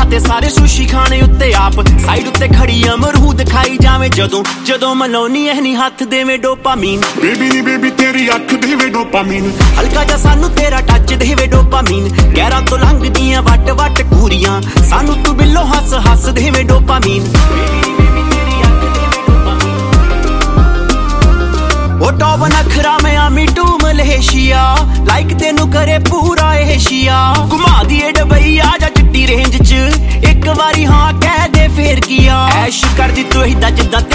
ਤੇ ਸਾਰੇ ਸੁਸ਼ੀ ਖਾਣੇ ਉੱਤੇ ਆਪ ਸਾਈਡ ਉੱਤੇ ਖੜੀ ਅਮਰੂਦ ਖਾਈ ਜਾਵੇਂ ਜਦੋਂ ਜਦੋਂ ਮਲਾਉਣੀ ਐ ਨਹੀਂ ਹੱਥ ਦੇਵੇਂ ਡੋਪਾਮੀਨ ਬੇਬੀ ਨੀ ਬੇਬੀ ਤੇਰੀ ਅੱਖ ਦੇਵੇ ਡੋਪਾਮੀਨ ਹਲਕਾ ਜਿਹਾ ਸਾਨੂੰ ਤੇਰਾ ਟੱਚ ਦੇਵੇ ਡੋਪਾਮੀਨ ਗਹਿਰਾ ਤੋਂ ਲੰਘਦੀਆਂ ਵੱਟ ਵੱਟ ਘੂਰੀਆਂ ਸਾਨੂੰ ਤੂੰ ਬਿੱਲੋ ਹੱਸ ਹੱਸ ਦੇਵੇ ਡੋਪਾਮੀਨ ਉਹ ਟੌਪ ਨਖਰਾ ਮੈਂ ਆਮੀ ਟੂ ਮਲੇਸ਼ੀਆ ਲਾਈਕ